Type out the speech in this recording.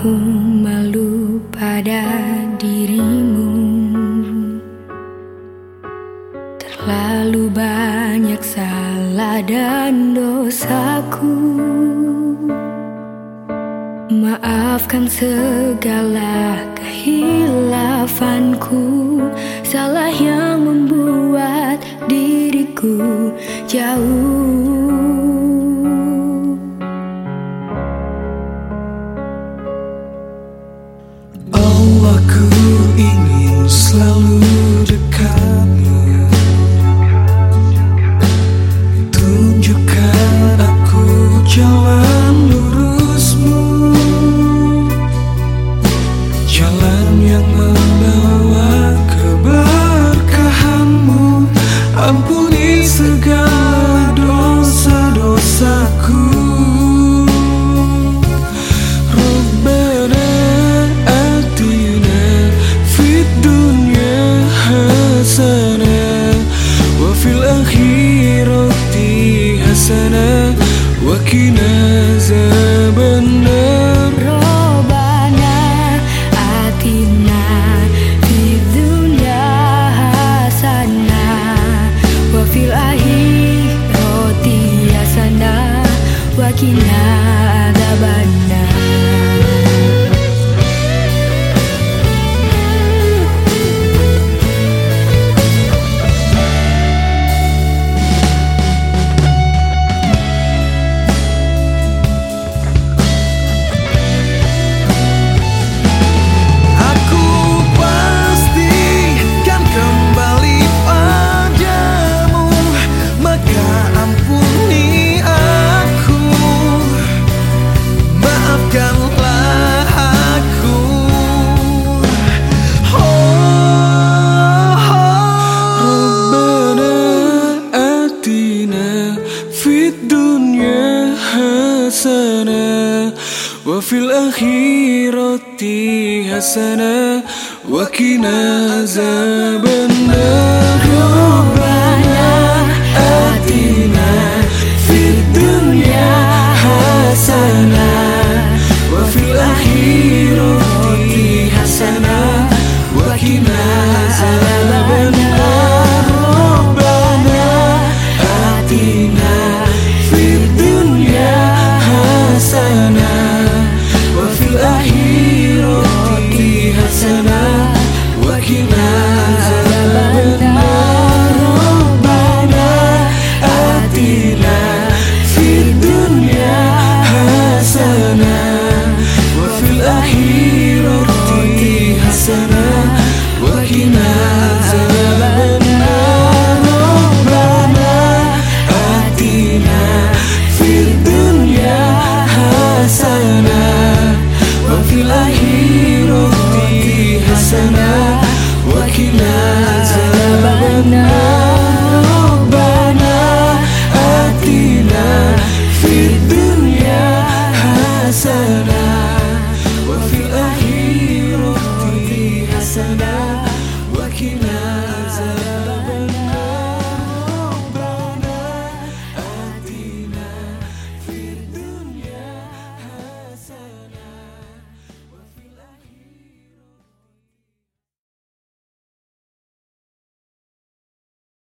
Aku malu pada dirimu, terlalu banyak salah dan dosaku. Maafkan segala kehilafanku, salah yang membuat diriku jauh. Allah, ku ingin selalu dekatmu. Tunjukkan aku jalan lurusmu, jalan yang membawa keberkahanmu. Ampuni segala dosa-dosaku. Wakina zabannar Robbana atina fid dunya hasanah wa fil akhirati hasanah wa qina adzabannar. Wa fil akhirati hasanah wa qina azabannar. Robbana